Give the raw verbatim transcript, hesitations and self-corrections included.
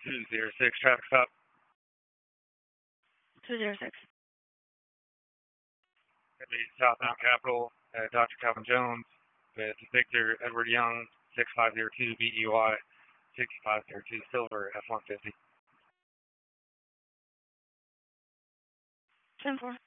two zero six, traffic stop. two zero six. That'd be southbound Capitol, uh, Doctor Calvin Jones with Victor Edward Young, six five zero two B E Y, six five zero two Silver F one fifty. ten four.